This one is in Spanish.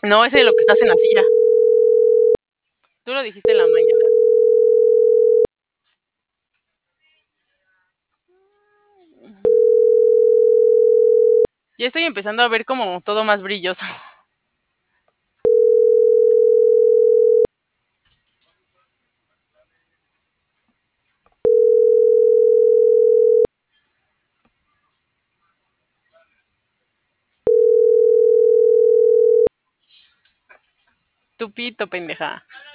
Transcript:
No, ese de lo que estás en la silla. Tú lo dijiste en la mañana. Ya estoy empezando a ver como todo más brilloso. Tupito, pendeja.